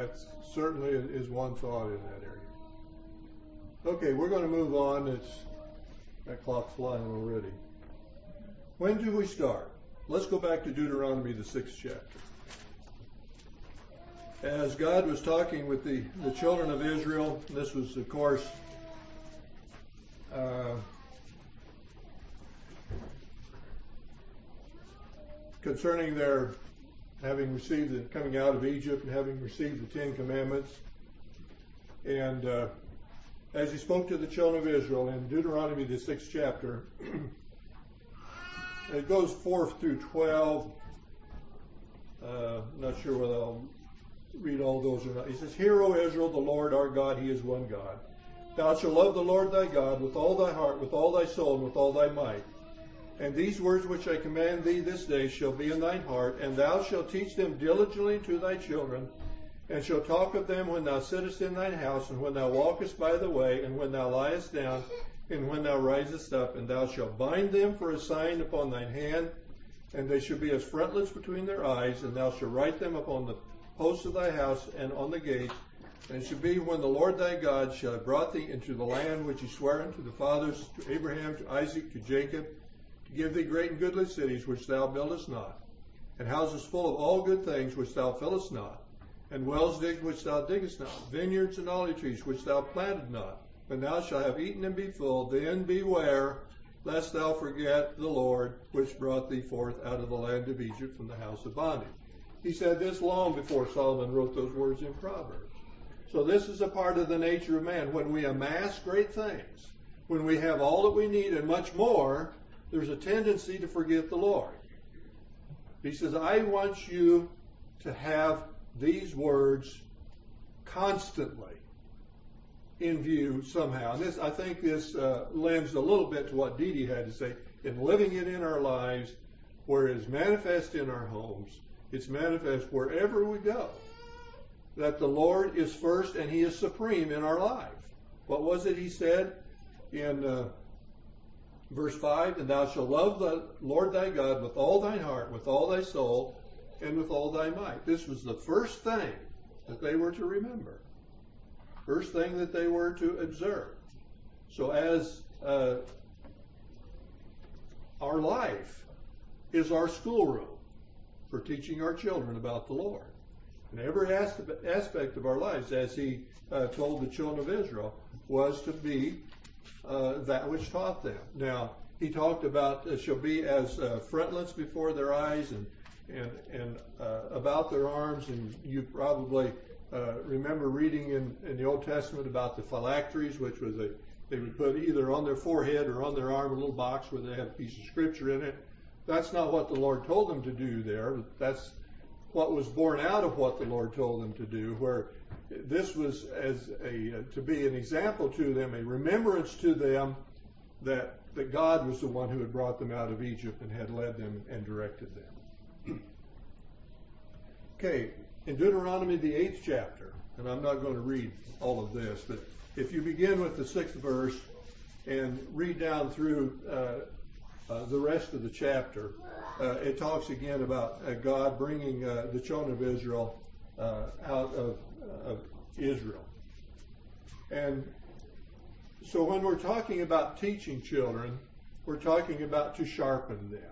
That certainly is one thought in that area. Okay, we're going to move on. That clock's flying already. When do we start? Let's go back to Deuteronomy, the 6th chapter. As God was talking with the children of Israel, this was, of course, concerning their coming out of Egypt and having received the Ten Commandments. And as he spoke to the children of Israel in Deuteronomy, the 6th chapter, it goes 4 through 12. I'm not sure whether I'll read all those or not. He says, "Hear, O Israel, the Lord our God, he is one God. Thou shalt love the Lord thy God with all thy heart, with all thy soul, and with all thy might. And these words which I command thee this day shall be in thine heart, and thou shalt teach them diligently to thy children, and shalt talk of them when thou sittest in thine house, and when thou walkest by the way, and when thou liest down, and when thou risest up. And thou shalt bind them for a sign upon thine hand, and they shall be as frontlets between their eyes, and thou shalt write them upon the posts of thy house and on the gates. And it shall be when the Lord thy God shall have brought thee into the land which he sware unto the fathers, to Abraham, to Isaac, to Jacob, to give thee great and goodly cities which thou buildest not, and houses full of all good things which thou fillest not, and wells digged which thou diggest not, vineyards and olive trees which thou planted not. When thou shalt have eaten and be full, then beware lest thou forget the Lord which brought thee forth out of the land of Egypt from the house of bondage." He said this long before Solomon wrote those words in Proverbs. So this is a part of the nature of man. When we amass great things, when we have all that we need and much more, there's a tendency to forget the Lord. He says, I want you to have these words constantly in view somehow. And I think this lends a little bit to what Dee Dee had to say, in living it in our lives, where it is manifest in our homes, it's manifest wherever we go, that the Lord is first and he is supreme in our life. What was it he said in verse 5? "And thou shalt love the Lord thy God with all thine heart, with all thy soul, and with all thy might." This was the first thing that they were to remember. First thing that they were to observe. So as our life is our schoolroom for teaching our children about the Lord. And every aspect of our lives, as he told the children of Israel, was to be that which taught them. Now, he talked about shall be as frontlets before their eyes and about their arms. And you probably remember reading in the Old Testament about the phylacteries, which was they would put either on their forehead or on their arm a little box where they had a piece of scripture in it. That's not what the Lord told them to do there. That's what was born out of what the Lord told them to do, where this was as to be an example to them, a remembrance to them that God was the one who had brought them out of Egypt and had led them and directed them. Okay, in Deuteronomy, the 8th chapter, and I'm not going to read all of this, but if you begin with the 6th verse and read down through the rest of the chapter, it talks again about God bringing the children of Israel out of Israel. And so when we're talking about teaching children, we're talking about to sharpen them.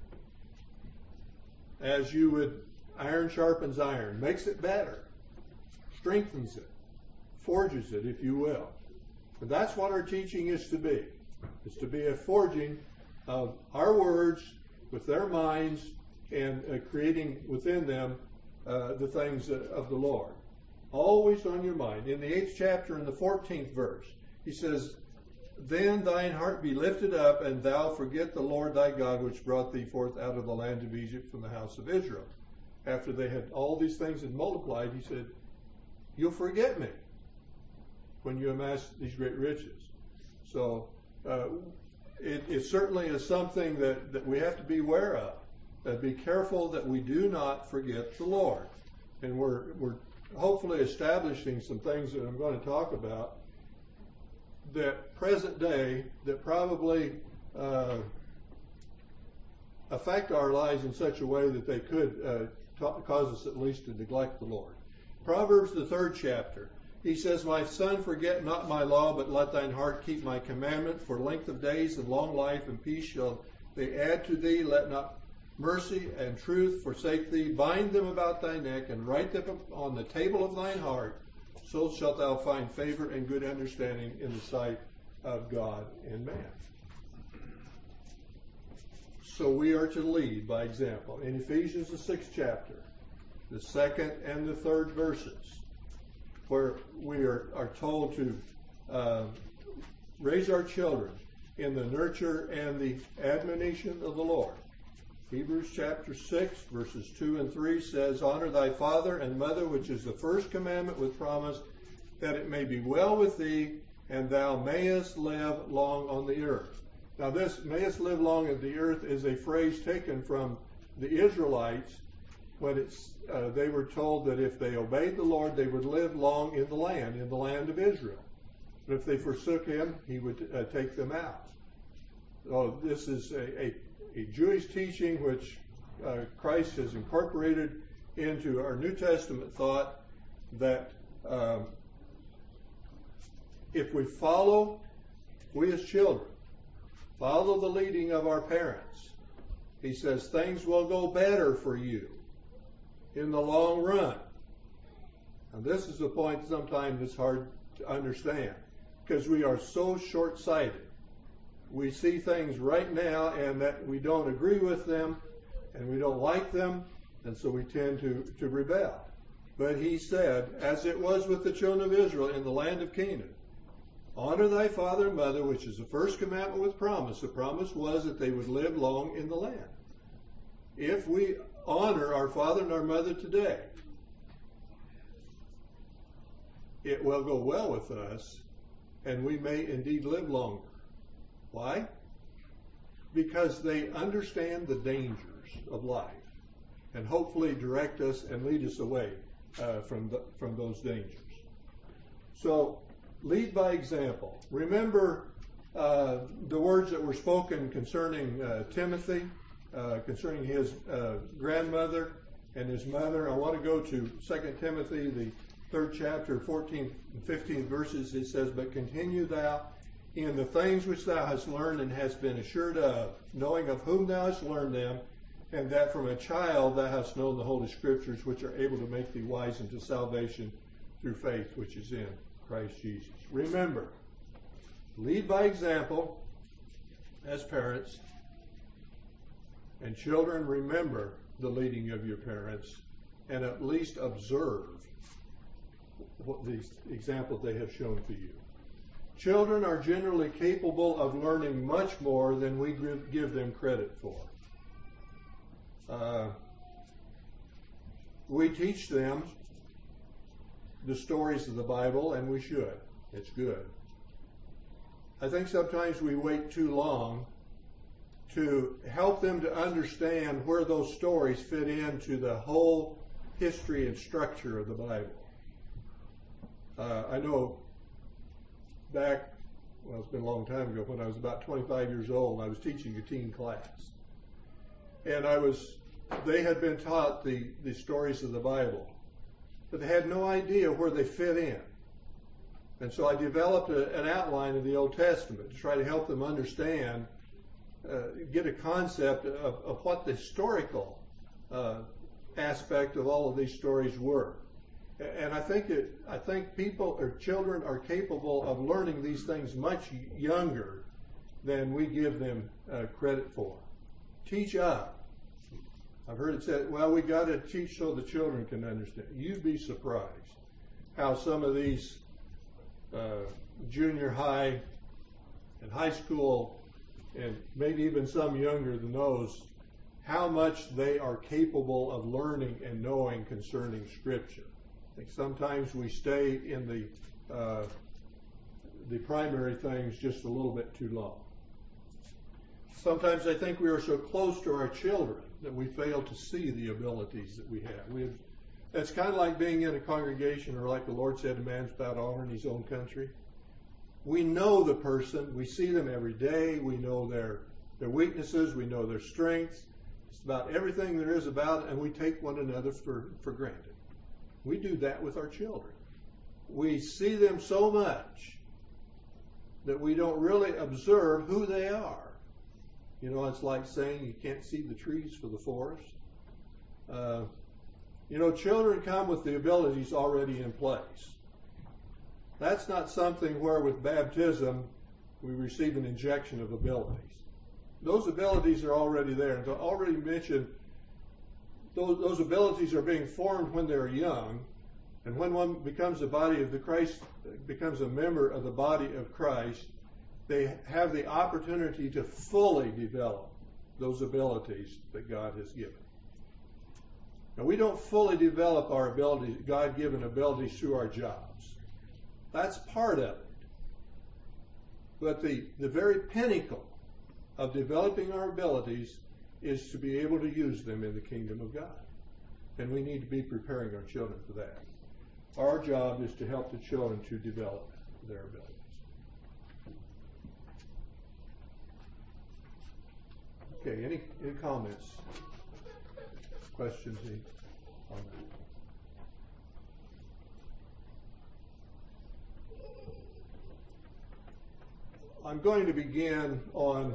As you would, iron sharpens iron, makes it better, strengthens it, forges it, if you will. And that's what our teaching is to be. It's to be a forging of our words with their minds and creating within them the things of the Lord. Always on your mind. In the 8th chapter, in the 14th verse, he says, "Then thine heart be lifted up, and thou forget the Lord thy God, which brought thee forth out of the land of Egypt from the house of Israel." After they had all these things had multiplied, he said, "You'll forget me when you amass these great riches." So it certainly is something that we have to be aware of. Be careful that we do not forget the Lord. And we're hopefully establishing some things that I'm going to talk about that present day that probably affect our lives in such a way that they could cause us at least to neglect the Lord. Proverbs, the 3rd chapter. He says, my son, forget not my law, but let thine heart keep my commandment. For length of days and long life and peace shall they add to thee. Let not mercy and truth forsake thee. Bind them about thy neck, and write them on the table of thine heart. So shalt thou find favor and good understanding in the sight of God and man. So we are to lead by example. In Ephesians, the 6th chapter, the 2nd and the 3rd verses, where we are told to raise our children in the nurture and the admonition of the Lord. Hebrews chapter 6, verses 2 and 3 says, honor thy father and mother, which is the first commandment with promise, that it may be well with thee, and thou mayest live long on the earth. Now this, mayest live long on the earth, is a phrase taken from the Israelites when they were told that if they obeyed the Lord, they would live long in the land of Israel. But if they forsook him, he would take them out. So this is a Jewish teaching which Christ has incorporated into our New Testament thought, that if we follow, we as children, follow the leading of our parents, he says things will go better for you in the long run. And this is the point sometimes it's hard to understand, because we are so short-sighted. We see things right now and that we don't agree with them and we don't like them, and so we tend to rebel. But he said, as it was with the children of Israel in the land of Canaan, honor thy father and mother, which is the first commandment with promise. The promise was that they would live long in the land. If we honor our father and our mother today, it will go well with us, and we may indeed live longer. Why? Because they understand the dangers of life, and hopefully direct us and lead us away from those dangers. So, lead by example. Remember the words that were spoken concerning Timothy, concerning his grandmother and his mother. I want to go to 2 Timothy, the 3rd chapter, 14th and 15th verses. It says, but continue thou in the things which thou hast learned and hast been assured of, knowing of whom thou hast learned them, and that from a child thou hast known the Holy Scriptures, which are able to make thee wise unto salvation through faith which is in Christ Jesus. Remember, lead by example as parents, and children, remember the leading of your parents, and at least observe what these examples they have shown to you. Children are generally capable of learning much more than we give them credit for. We teach them the stories of the Bible, and we should. It's good. I think sometimes we wait too long to help them to understand where those stories fit into the whole history and structure of the Bible. I know back, well, it's been a long time ago, when I was about 25 years old, I was teaching a teen class. And they had been taught the stories of the Bible, but they had no idea where they fit in. And so I developed an outline of the Old Testament to try to help them understand, get a concept of what the historical aspect of all of these stories were. And I think people or children are capable of learning these things much younger than we give them credit for. Teach up. I've heard it said, well, we got to teach so the children can understand. You'd be surprised how some of these junior high and high school, and maybe even some younger than those, how much they are capable of learning and knowing concerning Scripture. I think sometimes we stay in the primary things just a little bit too long. Sometimes I think we are so close to our children that we fail to see the abilities that we have. It's kind of like being in a congregation, or like the Lord said, a man's without honor in his own country. We know the person. We see them every day. We know their weaknesses. We know their strengths. It's about everything there is about it, and we take one another for granted. We do that with our children. We see them so much that we don't really observe who they are. You know, it's like saying you can't see the trees for the forest. You know, children come with the abilities already in place. That's not something where with baptism we receive an injection of abilities. Those abilities are already there. And to already mention, those abilities are being formed when they're young. And when one becomes a body of the Christ, becomes a member of the body of Christ, they have the opportunity to fully develop those abilities that God has given. Now, we don't fully develop our abilities, God-given abilities, through our jobs. That's part of it. But the very pinnacle of developing our abilities is to be able to use them in the kingdom of God. And we need to be preparing our children for that. Our job is to help the children to develop their abilities. Okay, any comments, questions on that? I'm going to begin on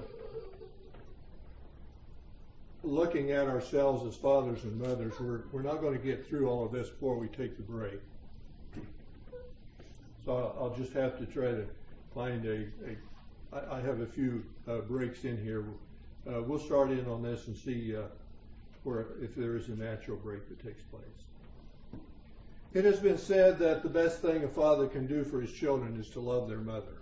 looking at ourselves as fathers and mothers. We're not going to get through all of this before we take the break. So I'll just have to try to find I have a few breaks in here. We'll start in on this and see if there is a natural break that takes place. It has been said that the best thing a father can do for his children is to love their mother.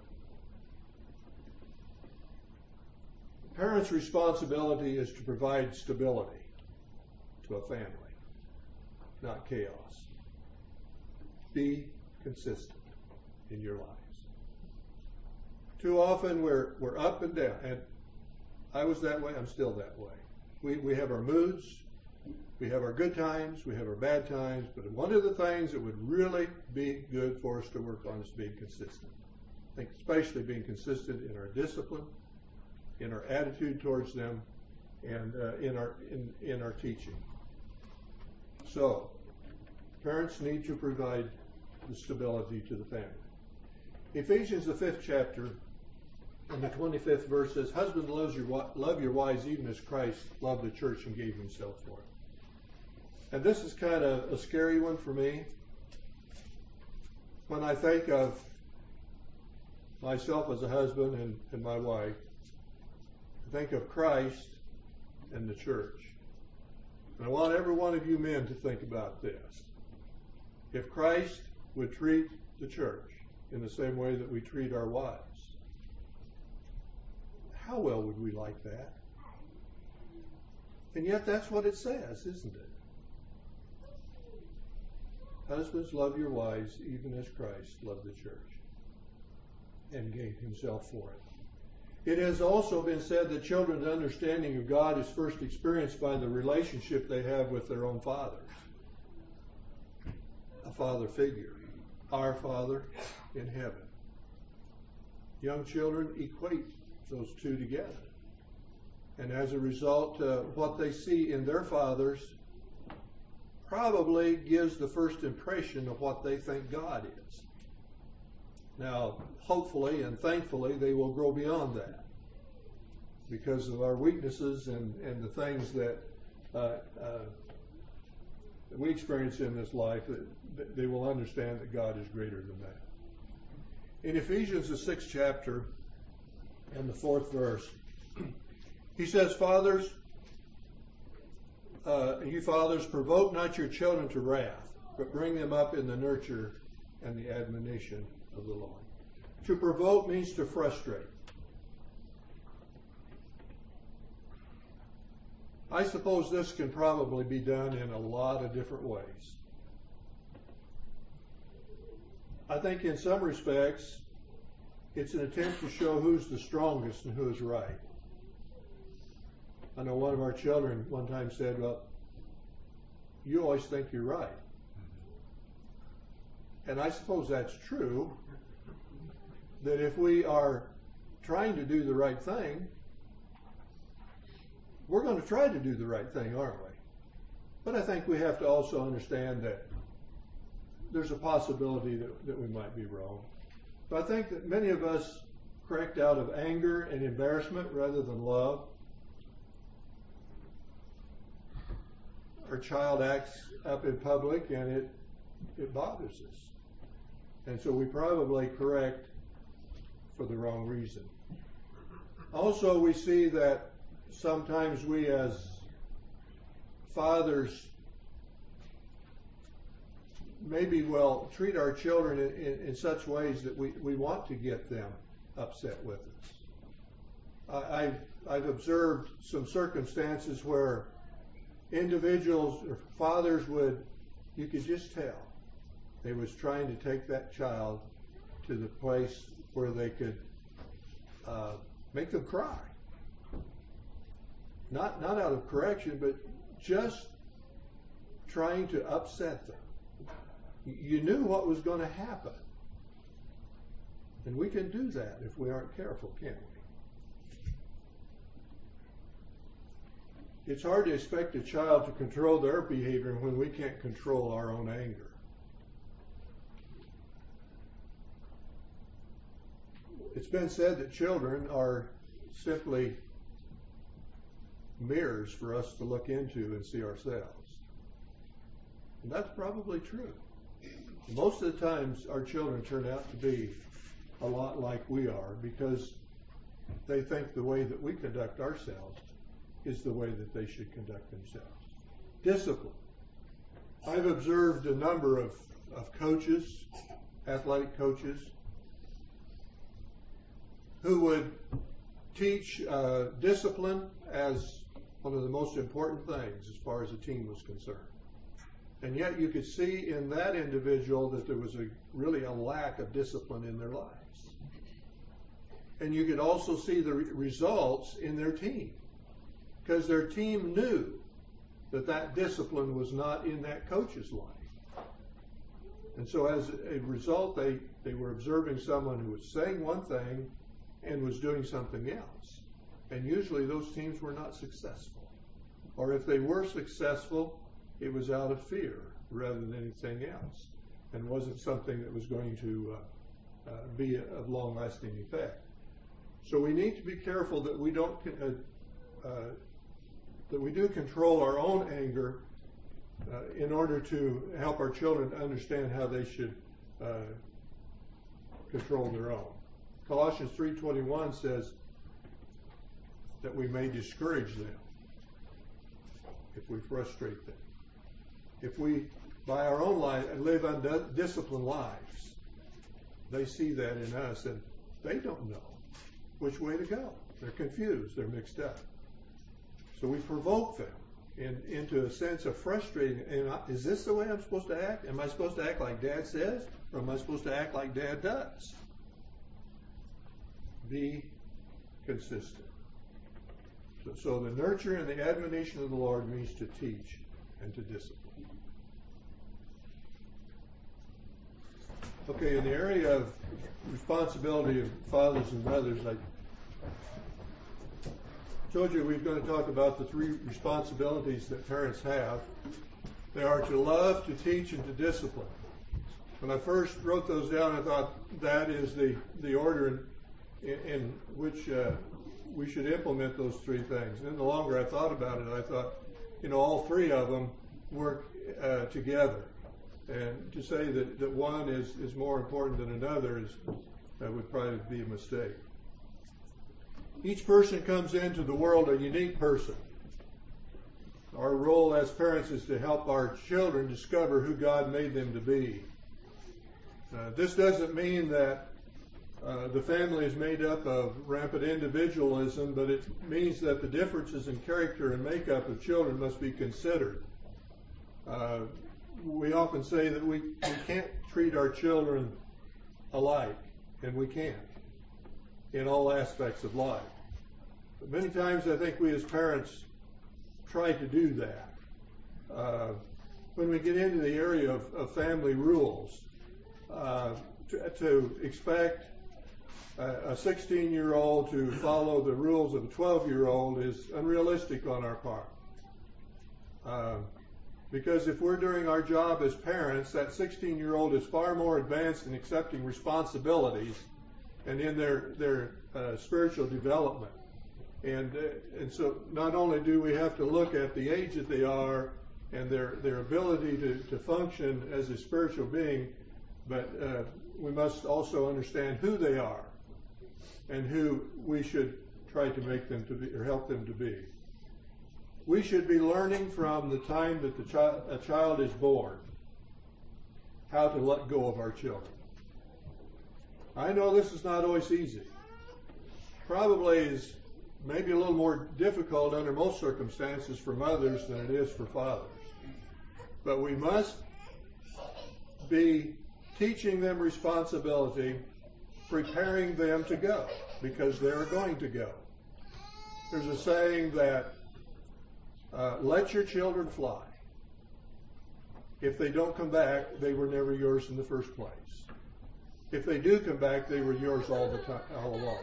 Parents' responsibility is to provide stability to a family, not chaos. Be consistent in your lives. Too often we're up and down, and I was that way, I'm still that way. We have our moods, we have our good times, we have our bad times, but one of the things that would really be good for us to work on is being consistent. I think especially being consistent in our discipline, in our attitude towards them, and in our teaching. So, parents need to provide the stability to the family. Ephesians, the 5th chapter, and the 25th verse says, "Husbands, love your wives even as Christ loved the church and gave himself for it." And this is kind of a scary one for me. When I think of myself as a husband and my wife, think of Christ and the church. And I want every one of you men to think about this. If Christ would treat the church in the same way that we treat our wives, how well would we like that? And yet that's what it says, isn't it? Husbands, love your wives even as Christ loved the church and gave himself for it. It has also been said that children's understanding of God is first experienced by the relationship they have with their own fathers. A father figure. Our Father in heaven. Young children equate those two together. And as a result, what they see in their fathers probably gives the first impression of what they think God is. Now, hopefully and thankfully, they will grow beyond that because of our weaknesses and the things that we experience in this life, that they will understand that God is greater than that. In Ephesians, the 6th chapter and the 4th verse, he says, "Fathers, you fathers, provoke not your children to wrath, but bring them up in the nurture and the admonition of the Lord." To provoke means to frustrate. I suppose this can probably be done in a lot of different ways. I think in some respects, it's an attempt to show who's the strongest and who's right. I know one of our children one time said, "Well, you always think you're right." And I suppose that's true, that if we are trying to do the right thing, we're going to try to do the right thing, aren't we? But I think we have to also understand that there's a possibility that we might be wrong. But I think that many of us correct out of anger and embarrassment rather than love. Our child acts up in public and it bothers us. And so we probably correct for the wrong reason. Also, we see that sometimes we as fathers maybe treat our children in such ways that we want to get them upset with us. I've observed some circumstances where individuals or fathers you could just tell they was trying to take that child to the place where they could make them cry. Not out of correction, but just trying to upset them. You knew what was going to happen. And we can do that if we aren't careful, can't we? It's hard to expect a child to control their behavior when we can't control our own anger. It's been said that children are simply mirrors for us to look into and see ourselves. And that's probably true. Most of the times our children turn out to be a lot like we are because they think the way that we conduct ourselves is the way that they should conduct themselves. Discipline. I've observed a number of coaches, athletic coaches, who would teach discipline as one of the most important things as far as a team was concerned. And yet you could see in that individual that there was really a lack of discipline in their lives. And you could also see the results in their team, because their team knew that discipline was not in that coach's life. And so as a result, they were observing someone who was saying one thing and was doing something else. And usually those teams were not successful. Or if they were successful, it was out of fear rather than anything else, and wasn't something that was going to be of long-lasting effect. So we need to be careful that we don't that we do control our own anger in order to help our children understand how they should control their own. Colossians 3:21 says that we may discourage them if we frustrate them. If we, by our own life, live undisciplined lives, they see that in us and they don't know which way to go. They're confused. They're mixed up. So we provoke them into a sense of frustrating. Is this the way I'm supposed to act? Am I supposed to act like Dad says? Or am I supposed to act like Dad does? Be consistent. So the nurture and the admonition of the Lord means to teach and to discipline. Okay, in the area of responsibility of fathers and mothers, I told you we're going to talk about the three responsibilities that parents have. They are to love, to teach, and to discipline. When I first wrote those down, I thought that is the order in which we should implement those three things. And then the longer I thought about it, I thought, all three of them work together. And to say that one is more important than another would probably be a mistake. Each person comes into the world a unique person. Our role as parents is to help our children discover who God made them to be. This doesn't mean that the family is made up of rampant individualism, but it means that the differences in character and makeup of children must be considered. We often say that we can't treat our children alike, and we can't in all aspects of life. But many times I think we as parents try to do that. When we get into the area of family rules, to expect a 16-year-old to follow the rules of a 12-year-old is unrealistic on our part. Because if we're doing our job as parents, that 16-year-old is far more advanced in accepting responsibilities and in their spiritual development. And so not only do we have to look at the age that they are and their ability to function as a spiritual being, but we must also understand who they are and who we should try to make them to be or help them to be. We should be learning from the time that a child is born how to let go of our children. I know this is not always easy. Probably is maybe a little more difficult under most circumstances for mothers than it is for fathers. But we must be teaching them responsibility, preparing them to go, because they're going to go. There's a saying that let your children fly. If they don't come back, they were never yours in the first place. If they do come back, they were yours all the time, all along.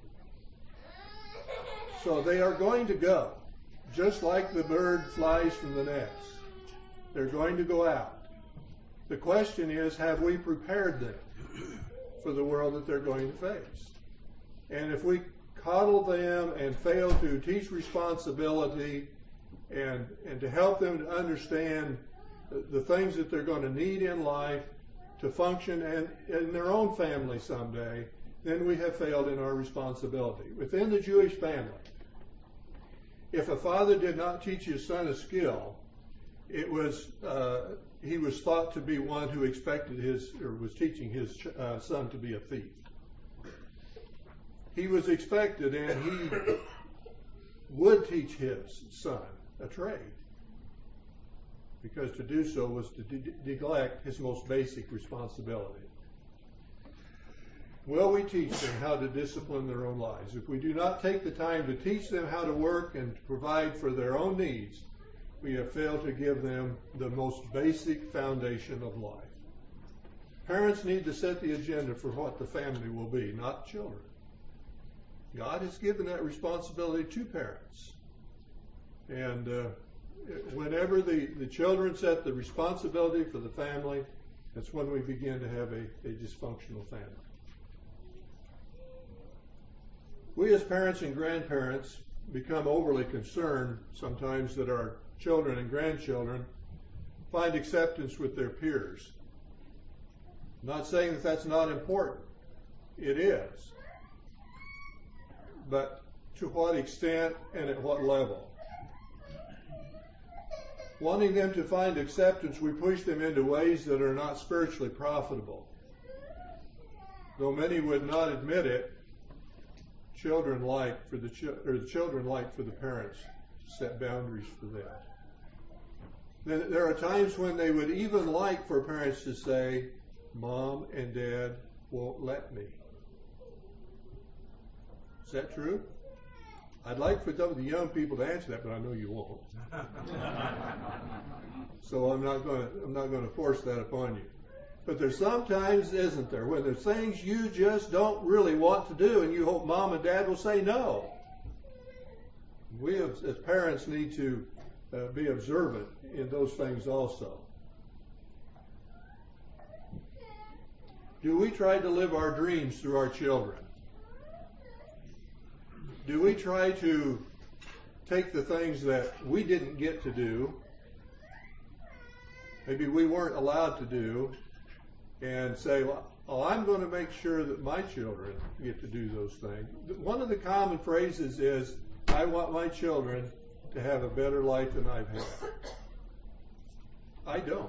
So they are going to go, just like the bird flies from the nest. They're going to go out. The question is, have we prepared them for the world that they're going to face? And if we coddle them and fail to teach responsibility and to help them to understand the things that they're going to need in life to function and in their own family someday, then we have failed in our responsibility. Within the Jewish family, if a father did not teach his son a skill, it was he was thought to be one who expected was teaching his son to be a thief. He was expected, and he would teach his son a trade, because to do so was to neglect his most basic responsibility. Will we teach them how to discipline their own lives? If we do not take the time to teach them how to work and to provide for their own needs, we have failed to give them the most basic foundation of life. Parents need to set the agenda for what the family will be, not children. God has given that responsibility to parents. And whenever the children set the responsibility for the family, that's when we begin to have a dysfunctional family. We as parents and grandparents become overly concerned sometimes that our children and grandchildren find acceptance with their peers. I'm not saying that that's not important. It is. But to what extent and at what level? Wanting them to find acceptance, we push them into ways that are not spiritually profitable. Though many would not admit it, children like for the parents to set boundaries for them. There are times when they would even like for parents to say, "Mom and Dad won't let me." Is that true? I'd like for some of the young people to answer that, but I know you won't. So I'm not going to force that upon you. But there's sometimes, isn't there, when there's things you just don't really want to do, and you hope Mom and Dad will say no. We as parents need to be observant in those things also. Do we try to live our dreams through our children? Do we try to take the things that we didn't get to do, maybe we weren't allowed to do, and say, well, I'm going to make sure that my children get to do those things? One of the common phrases is, I want my children to have a better life than I've had. I don't.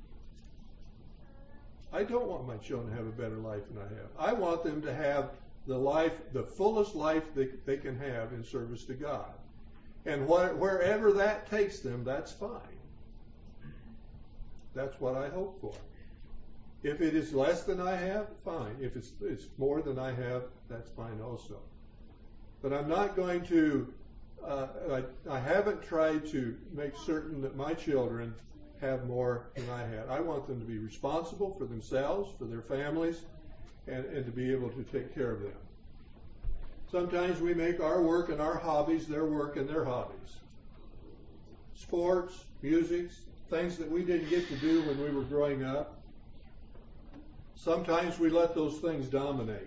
I don't want my children to have a better life than I have. I want them to have the fullest life they can have in service to God. And wherever that takes them, that's fine. That's what I hope for. If it is less than I have, fine. If it's more than I have, that's fine also. But I'm not going to, I haven't tried to make certain that my children have more than I had. I want them to be responsible for themselves, for their families, and to be able to take care of them. Sometimes we make our work and our hobbies their work and their hobbies. Sports, music, things that we didn't get to do when we were growing up. Sometimes we let those things dominate.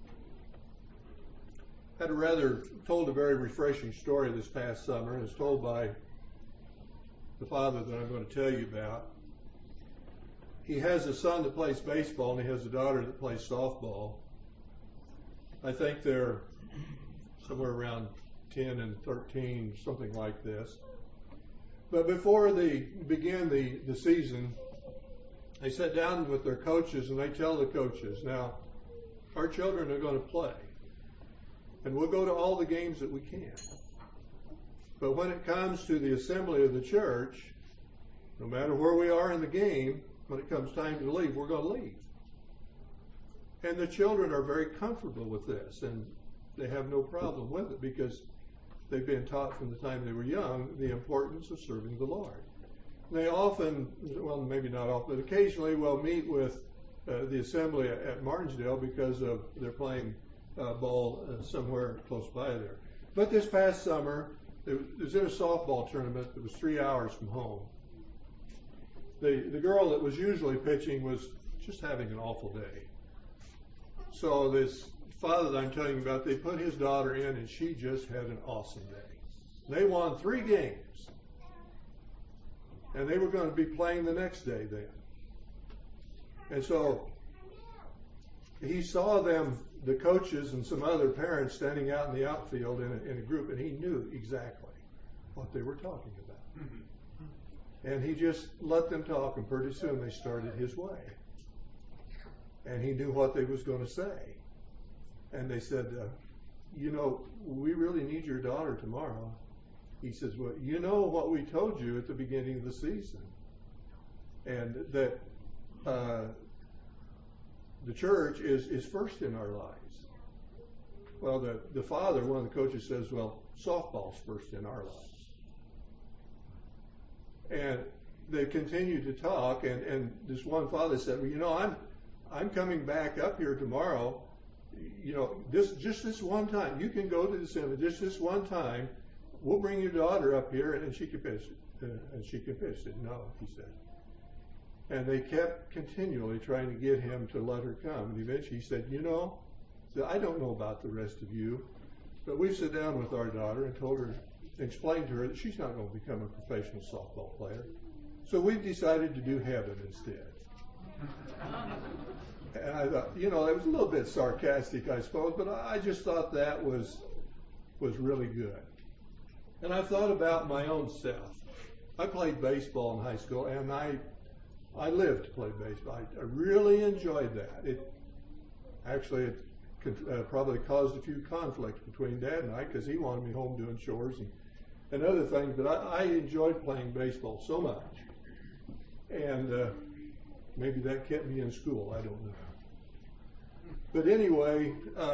I told a very refreshing story this past summer. It was told by the father that I'm going to tell you about. He has a son that plays baseball, and he has a daughter that plays softball. I think they're somewhere around 10 and 13, something like this. But before they begin the season, they sit down with their coaches and they tell the coaches, now, our children are going to play. And we'll go to all the games that we can. But when it comes to the assembly of the church, no matter where we are in the game, when it comes time to leave, we're going to leave. And the children are very comfortable with this, and they have no problem with it because they've been taught from the time they were young the importance of serving the Lord. They often, well, maybe not often, but occasionally will meet with the assembly at Martinsdale because they're playing ball somewhere close by there. But this past summer, it was in a softball tournament that was 3 hours from home. The girl that was usually pitching was just having an awful day. So this father that I'm telling you about, they put his daughter in, and she just had an awesome day. They won 3 games. And they were going to be playing the next day then. And so he saw them, the coaches and some other parents, standing out in the outfield in a group, and he knew exactly what they were talking about. Mm-hmm. And he just let them talk, and pretty soon they started his way. And he knew what they was going to say. And they said, we really need your daughter tomorrow. He says, well, you know what we told you at the beginning of the season. And that the church is first in our lives. Well, the father, one of the coaches, says, well, softball's first in our lives. And they continued to talk, and this one father said, well, I'm coming back up here tomorrow. Just this one time. You can go to the assembly just this one time. We'll bring your daughter up here, and she can pitch. And she can pitch. No, he said. And they kept continually trying to get him to let her come. And eventually he said, I don't know about the rest of you, but we've sat down with our daughter and explained to her that she's not going to become a professional softball player. So we've decided to do heaven instead. And I thought, that was a little bit sarcastic, I suppose, but I just thought that was really good. And I thought about my own self. I played baseball in high school, and I lived to play baseball. I really enjoyed that. It probably caused a few conflicts between Dad and I because he wanted me home doing chores and other things, but I enjoyed playing baseball so much. And maybe that kept me in school, I don't know. But anyway,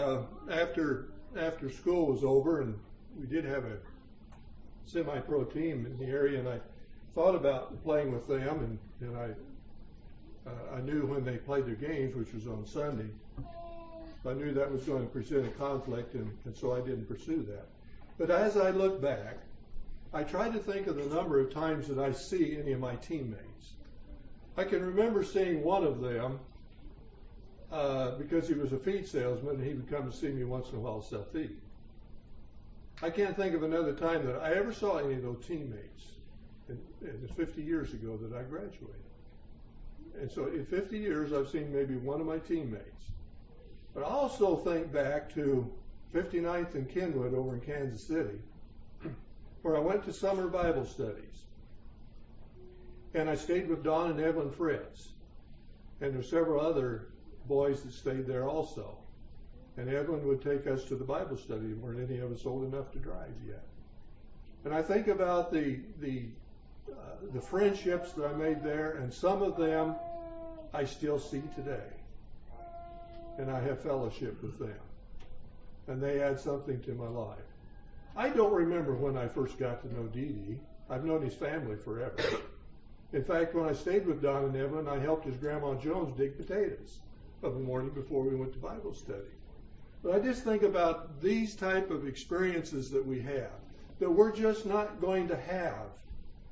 after school was over, and we did have a semi-pro team in the area, and I thought about playing with them, and I knew when they played their games, which was on Sunday, I knew that was going to present a conflict, and so I didn't pursue that. But as I look back, I try to think of the number of times that I see any of my teammates. I can remember seeing one of them because he was a feed salesman, and he would come to see me once in a while to sell feed. I can't think of another time that I ever saw any of those teammates. And it was 50 years ago that I graduated. And so in 50 years, I've seen maybe one of my teammates. But I also think back to 59th and Kenwood over in Kansas City, where I went to summer Bible studies. And I stayed with Don and Evelyn Fritz. And there were several other boys that stayed there also. And Evelyn would take us to the Bible study. Weren't any of us old enough to drive yet. And I think about the friendships that I made there, and some of them I still see today. And I have fellowship with them. And they add something to my life. I don't remember when I first got to know Dee Dee. I've known his family forever. In fact, when I stayed with Don and Evelyn, I helped his Grandma Jones dig potatoes of a morning before we went to Bible study. But I just think about these type of experiences that we have, that we're just not going to have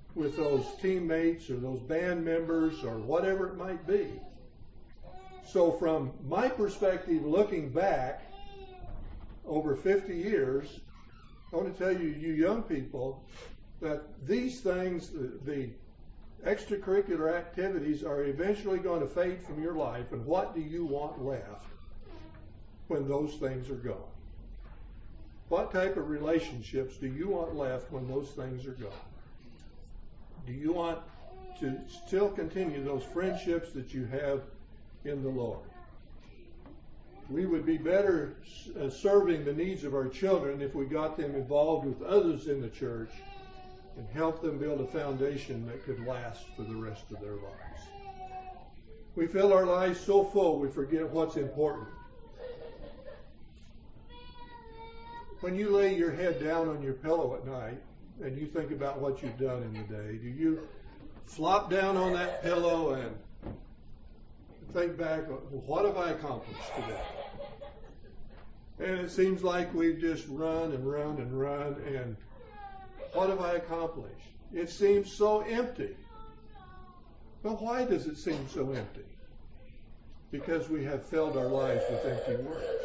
with those teammates or those band members or whatever it might be. So from my perspective, looking back over 50 years, I want to tell you, you young people, that these things, the extracurricular activities, are eventually going to fade from your life. And what do you want left when those things are gone? What type of relationships do you want left when those things are gone? Do you want to still continue those friendships that you have in the Lord? We would be better serving the needs of our children if we got them involved with others in the church and help them build a foundation that could last for the rest of their lives. We fill our lives so full we forget what's important. When you lay your head down on your pillow at night and you think about what you've done in the day, do you flop down on that pillow and think back, what have I accomplished today? And it seems like we've just run and run and run, and what have I accomplished? It seems so empty. Well, why does it seem so empty? Because we have filled our lives with empty words.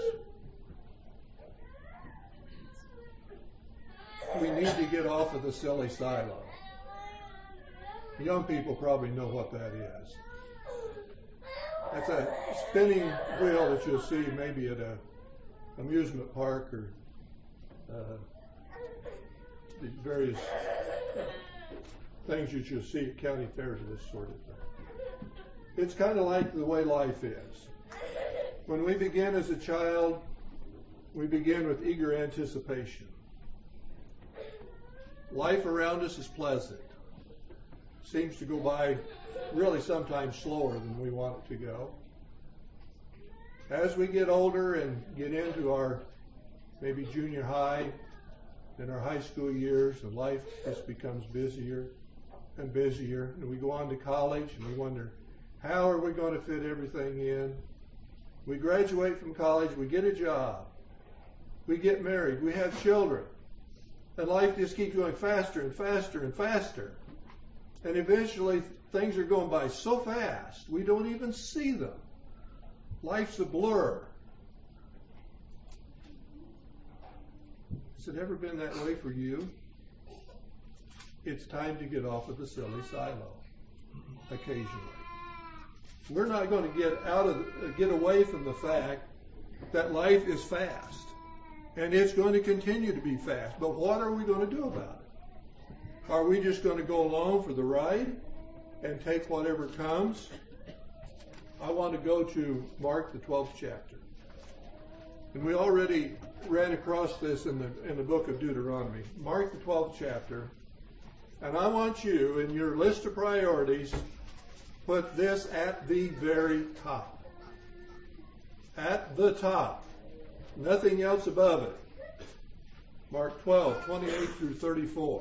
We need to get off of the silly silo. Young people probably know what that is. That's a spinning wheel that you'll see maybe at a amusement park or the various things that you'll see at county fairs and this sort of thing. It's kind of like the way life is. When we begin as a child, we begin with eager anticipation. Life around us is pleasant. Seems to go by really sometimes slower than we want it to go. As we get older and get into our maybe junior high and our high school years, and life just becomes busier and busier, and we go on to college and we wonder, how are we going to fit everything in? We graduate from college, we get a job, we get married, we have children, and life just keeps going faster and faster and faster. And eventually things are going by so fast we don't even see them. Life's a blur. Has it ever been that way for you? It's time to get off of the silly silo occasionally. We're not going to get away from the fact that life is fast. And it's going to continue to be fast. But what are we going to do about it? Are we just going to go along for the ride and take whatever comes? I want to go to Mark, the 12th chapter. And we already ran across this in the book of Deuteronomy. Mark, the 12th chapter. And I want you, in your list of priorities, put this at the very top. At the top. Nothing else above it. Mark 12, 28 through 34.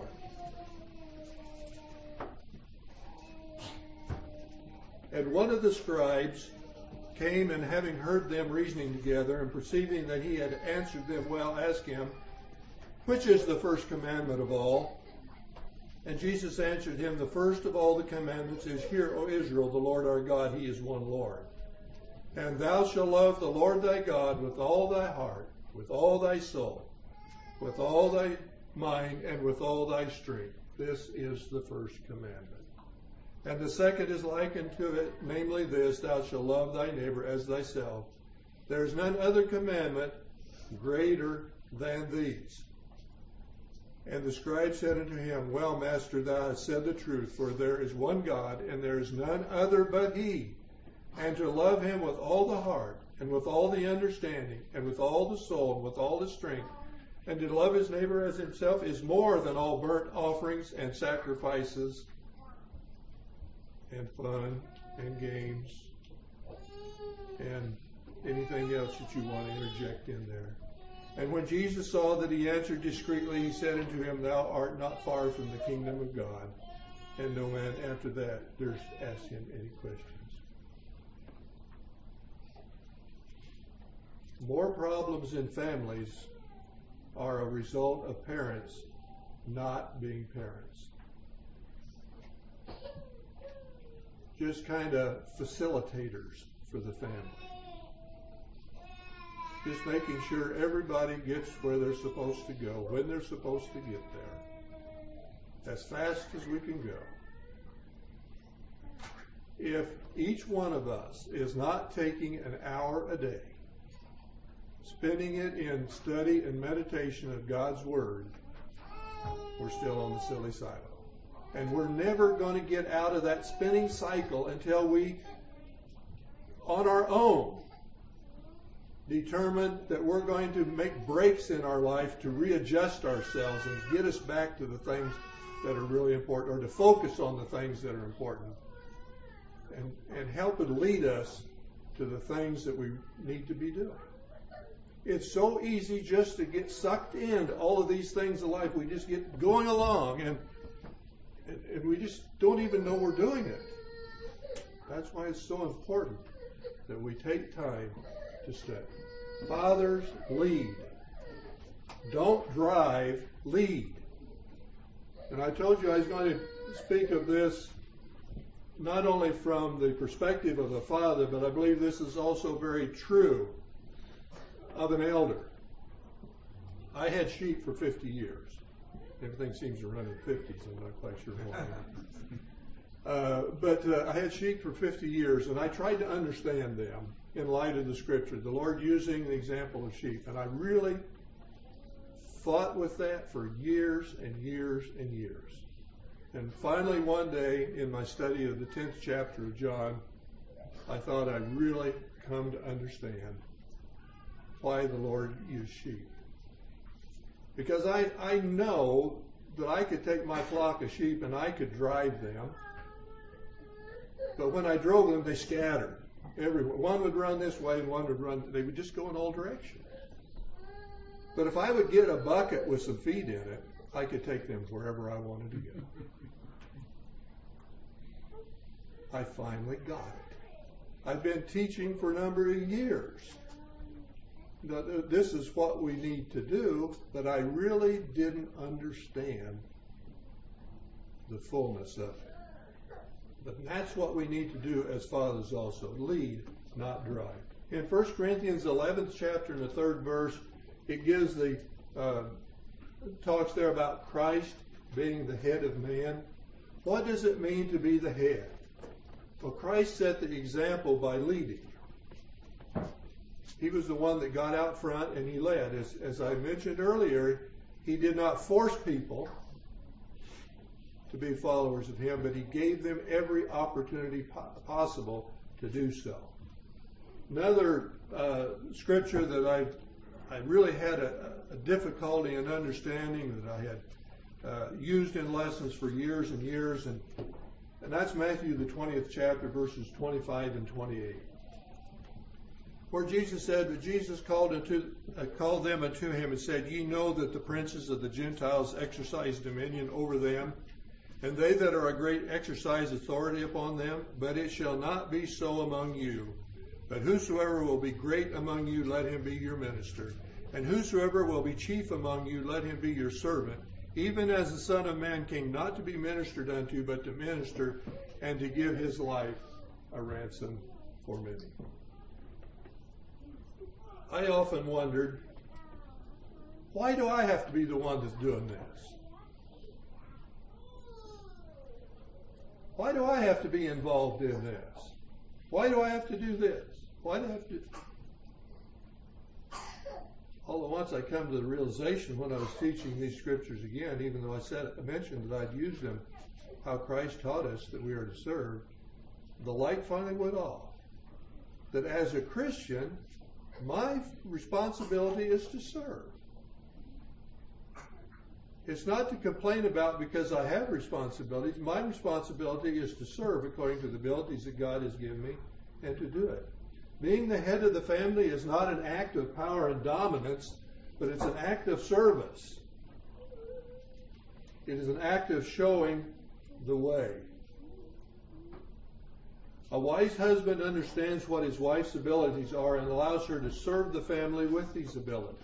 And one of the scribes came, and having heard them reasoning together, and perceiving that he had answered them well, asked him, which is the first commandment of all? And Jesus answered him, the first of all the commandments is, Hear, O Israel, the Lord our God, He is one Lord. And thou shalt love the Lord thy God with all thy heart, with all thy soul, with all thy mind, and with all thy strength. This is the first commandment. And the second is likened to it, namely this, thou shalt love thy neighbor as thyself. There is none other commandment greater than these. And the scribe said unto him, Well, Master, thou hast said the truth, for there is one God, and there is none other but He. And to love Him with all the heart, and with all the understanding, and with all the soul, and with all the strength, and to love his neighbor as himself is more than all burnt offerings and sacrifices and fun and games and anything else that you want to interject in there. And when Jesus saw that he answered discreetly, he said unto him, Thou art not far from the kingdom of God. And no man after that durst ask him any questions. More problems in families are a result of parents not being parents. just kind of facilitators for the family. Just making sure everybody gets where they're supposed to go, when they're supposed to get there, as fast as we can go. If each one of us is not taking an hour a day, spending it in study and meditation of God's Word, we're still on the silly silo. And we're never going to get out of that spinning cycle until we, on our own, determine that we're going to make breaks in our life to readjust ourselves and get us back to the things that are really important, or to focus on the things that are important, and help it lead us to the things that we need to be doing. It's so easy just to get sucked into all of these things in life. We just get going along, and we just don't even know we're doing it. That's why it's so important that we take time to study. Fathers, lead. Don't drive, lead. And I told you I was going to speak of this not only from the perspective of a father, but I believe this is also very true of an elder. I had sheep for 50 years. Everything seems to run in 50s. I'm not quite sure why. But I had sheep for 50 years, and I tried to understand them in light of the Scripture, the Lord using the example of sheep. And I really fought with that for years and years and years. And finally one day in my study of the 10th chapter of John, I thought I'd really come to understand why the Lord used sheep. Because I know that I could take my flock of sheep and I could drive them, but when I drove them, they scattered everywhere. One would run this way and one would run, they would just go in all directions. But if I would get a bucket with some feed in it, I could take them wherever I wanted to go. I finally got it. I've been teaching for a number of years. This is what we need to do, but I really didn't understand the fullness of it. But that's what we need to do as fathers also. Lead, not drive. In 1 Corinthians 11th chapter and the 3rd verse, it gives the talks there about Christ being the head of man. What does it mean to be the head? Well, Christ set the example by leading. He was the one that got out front and he led. As I mentioned earlier, he did not force people to be followers of him, but he gave them every opportunity possible to do so. Another scripture that I really had a difficulty in understanding, that I had used in lessons for years and years, and that's Matthew the 20th chapter, verses 25 and 28. Where Jesus said, but Jesus called them unto him and said, Ye know that the princes of the Gentiles exercise dominion over them, and they that are great exercise authority upon them. But it shall not be so among you. But whosoever will be great among you, let him be your minister. And whosoever will be chief among you, let him be your servant. Even as the Son of Man came not to be ministered unto, but to minister, and to give his life a ransom for many. I often wondered, why do I have to be the one that's doing this? Why do I have to be involved in this? Why do I have to do this? Why do I have to? All at once I come to the realization when I was teaching these scriptures again, even though I mentioned that I'd used them, how Christ taught us that we are to serve, the light finally went off. That as a Christian, my responsibility is to serve. It's not to complain about because I have responsibilities. My responsibility is to serve according to the abilities that God has given me and to do it. Being the head of the family is not an act of power and dominance, but it's an act of service. It is an act of showing the way. A wise husband understands what his wife's abilities are and allows her to serve the family with these abilities.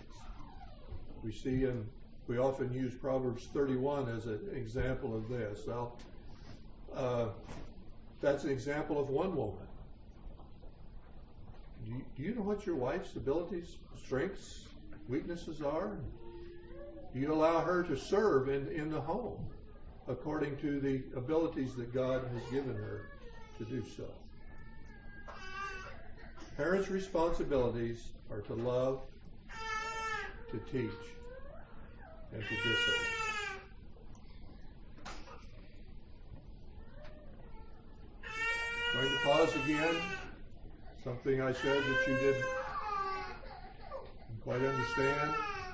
We often use Proverbs 31 as an example of this. That's an example of one woman. Do you know what your wife's abilities, strengths, weaknesses are? Do you allow her to serve in the home according to the abilities that God has given her to do so? Parents' responsibilities are to love, to teach, and to discipline. I'm going to pause again. Something I said that you didn't quite understand.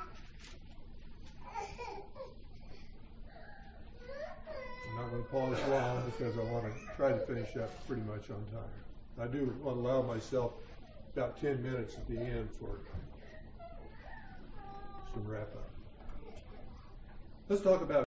I'm not going to pause long because I want to try to finish up pretty much on time. I do want to allow myself about 10 minutes at the end for some wrap up. Let's talk about